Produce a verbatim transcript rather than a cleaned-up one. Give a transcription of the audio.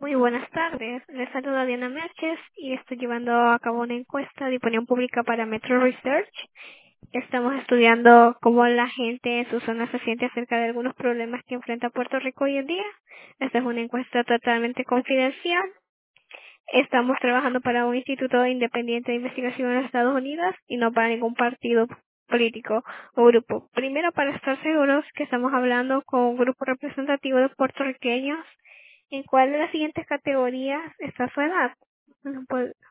Muy buenas tardes, les saluda Diana Márquez y estoy llevando a cabo una encuesta de opinión pública para Metro Research. Estamos estudiando cómo la gente en su zona se siente acerca de algunos problemas que enfrenta Puerto Rico hoy en día. Esta es una encuesta totalmente confidencial. Estamos trabajando para un instituto independiente de investigación en los Estados Unidos y no para ningún partido político o grupo. Primero, para estar seguros que estamos hablando con un grupo representativo de puertorriqueños. ¿En cuál de las siguientes categorías está su edad? Bueno, pues,